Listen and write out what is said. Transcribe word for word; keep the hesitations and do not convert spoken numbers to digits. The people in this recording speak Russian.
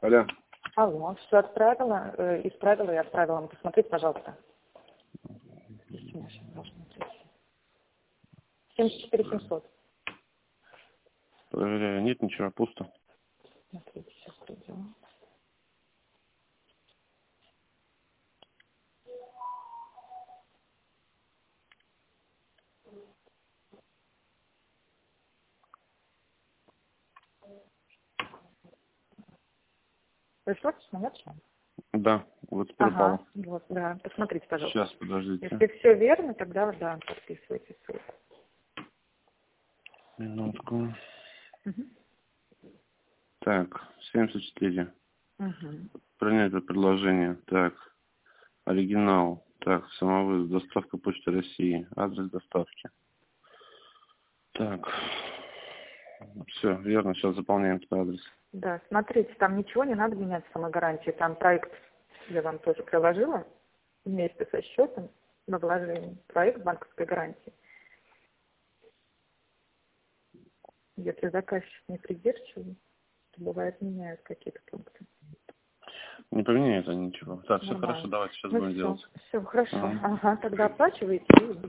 Алло. Алло, все отправила, э, исправила и отправила. Ну, посмотрите, пожалуйста. семьдесят четыре семьсот. Проверяю, нет ничего, пусто. Смотрите, сейчас придем. Пришло письмо, нет? Да, вот теперь Ага, упало. вот, да. Посмотрите, пожалуйста. Сейчас, подождите. Если все верно, тогда, да, подписывайте ссылку. Минутку. Угу. Так, семьдесят четыре. Угу. Принять это предложение. Так, оригинал. Так, самовывоз, доставка Почты России. Адрес доставки. Так, все, верно, сейчас заполняем этот адрес. Да, смотрите, там ничего не надо менять в самой гарантии. Там проект я вам тоже приложила вместе со счетом на вложение. Проект банковской гарантии. Если заказчик не придирчивый, то бывает меняют какие-то пункты. Не поменяет они ничего. Так, все хорошо, Нормально. давайте сейчас Ну будем все, делать. все, хорошо. Ага. Ага, тогда оплачиваете и